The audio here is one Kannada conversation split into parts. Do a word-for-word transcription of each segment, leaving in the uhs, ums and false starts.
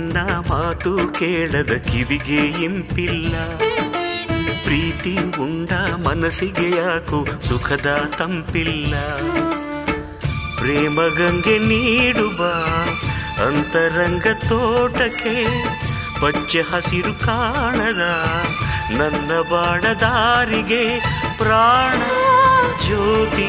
ನಿನ್ನ ಮಾತು ಕೇಳದ ಕಿವಿಗೆ ಇಂಪಿಲ್ಲ. ಪ್ರೀತಿ ಉಂಡ ಮನಸ್ಸಿಗೆ ಯಾಕೋ ಸುಖದ ತಂಪಿಲ್ಲ. ಪ್ರೇಮ ಗಂಗೆ ನೀಡುವ ಅಂತರಂಗ ತೋಟಕ್ಕೆ ಪಚ್ಚೆ ಹಸಿರು ಕಾಣದ ನನ್ನ ಬಾಳದಾರಿಗೆ ಪ್ರಾಣ ಜ್ಯೋತಿ.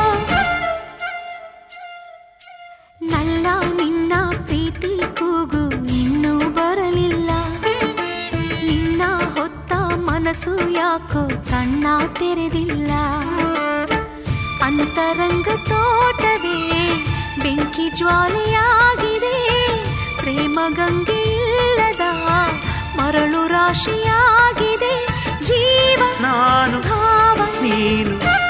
ನಲ್ಲ ನಿನ್ನ ಪ್ರೀತಿ ಕೂಗು ಇನ್ನೂ ಬರಲಿಲ್ಲ. ನಿನ್ನ ಹೊತ್ತ ಮನಸ್ಸು ಯಾಕೋ ಕಣ್ಣ ತೆರೆದಿಲ್ಲ. ಅಂತರಂಗ ತೋಟವೇ ಬೆಂಕಿ ಜ್ವಾಲೆಯಾಗಿದೆ. ಪ್ರೇಮ ಗಂಗೆ ಇಲ್ಲದ ಮರಳು ರಾಶಿಯಾಗಿದೆ. ಜೀವ ನಾನು ಭಾವ ನೀನು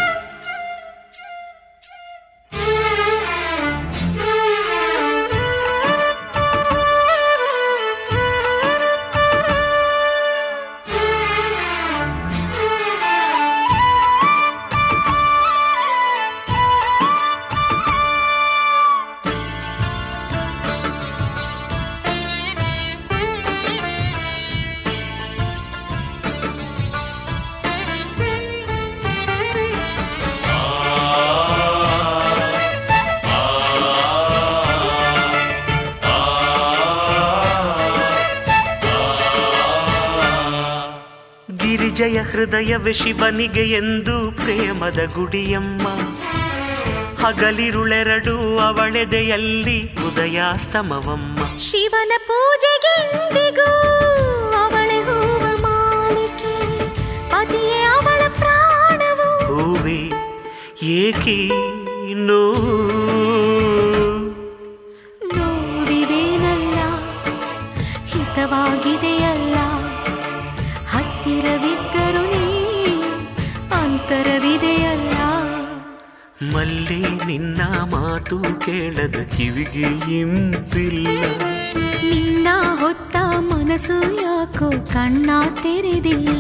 ಗಿರಿಜಯ ಹೃದಯವೇ ಶಿವನಿಗೆ ಎಂದು ಪ್ರೇಮದ ಗುಡಿಯಮ್ಮ. ಹಗಲಿರುಳೆರಡು ಅವಳೆದೆಯಲ್ಲಿ ಉದಯಾಸ್ತಮವಮ್ಮ. ಶಿವನ ಪೂಜೆಗೆಂದಿಗೂ ಅವಳೆ ಹೂವ ಮಾಲಿಕೆ. ಪತಿಯೇ ಅವಳ ಪ್ರಾಣವು. ಹೂವಿ ಏಕಿ ನೋವು ನೋವಿದೇನಲ್ಲ ಹಿತವಾಗಿದೆಯಲ್ಲ. ಹತ್ತಿರವಿದ್ದರು ನೀ ಅಂತರವಿದೆಯಲ್ಲ. ಮಲ್ಲಿ ನಿನ್ನ ಮಾತು ಕೇಳದ ಕಿವಿಗೆ ಇಂಪಿಲ್ಲ. ನಿನ್ನ ಹೊತ್ತ ಮನಸ್ಸು ಯಾಕೋ ಕಣ್ಣ ತೆರೆದಿಲ್ಲ.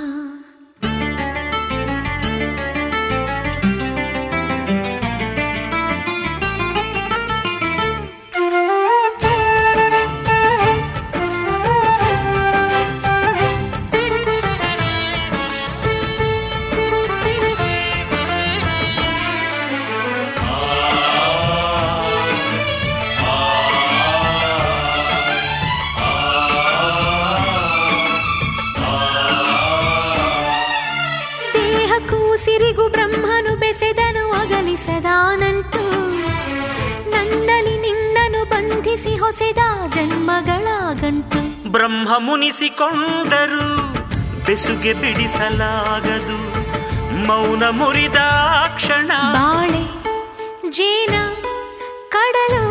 ಸಿರಿಗು ಬ್ರಹ್ಮನು ಬೆಸೆದನು ಅಗಲಿಸದಾನಂಟು. ನನ್ನಲ್ಲಿ ನಿನ್ನನು ಬಂಧಿಸಿ ಹೊಸೆದ ಜನ್ಮಗಳ ಗಂಟು. ಬ್ರಹ್ಮ ಮುನಿಸಿಕೊಂಡರು ಬೆಸುಗೆ ಬಿಡಿಸಲಾಗದು. ಮೌನ ಮುರಿದ ಕ್ಷಣ ಬಾಳೆ ಜೇನ ಕಡಲು.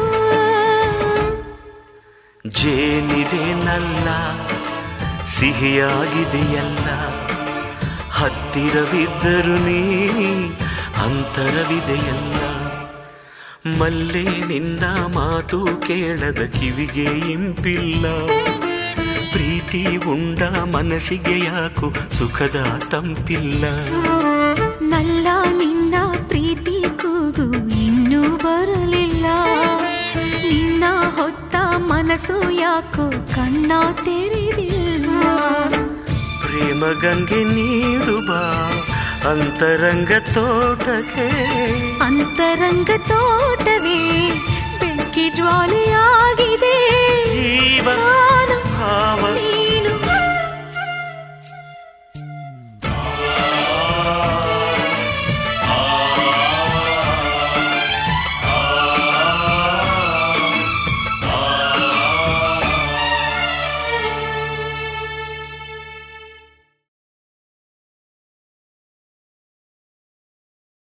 ಜೇನಿದೇನಲ್ಲ ಸಿಹಿಯಾಗಿದೆಯಲ್ಲ. ಹತ್ತಿರವಿದ್ದರು ನೀ ಅಂತರವಿದೆಯಲ್ಲ. ಮಲ್ಲೆ ನಿನ್ನ ಮಾತು ಕೇಳದ ಕಿವಿಗೆ ಇಂಪಿಲ್ಲ. ಪ್ರೀತಿ ಉಂಡ ಮನಸ್ಸಿಗೆ ಯಾಕೋ ಸುಖದ ತಂಪಿಲ್ಲ. ನಲ್ಲ ನಿನ್ನ ಪ್ರೀತಿ ಕೂಗು ಇನ್ನೂ ಬರಲಿಲ್ಲ. ನಿನ್ನ ಹೊತ್ತ ಮನಸ್ಸು ಯಾಕೋ ಕಣ್ಣ ತೆರೆದಿಲ್ಲ. ಪ್ರೇಮ ಗಂಗೆ ನೀಡುವ ಅಂತರಂಗ ತೋಟಕ್ಕೆ. ಅಂತರಂಗ ತೋಟವೇ ಬೆಂಕಿ ಜ್ವಾಲೆಯಾಗಿದೆ. ಜೀವ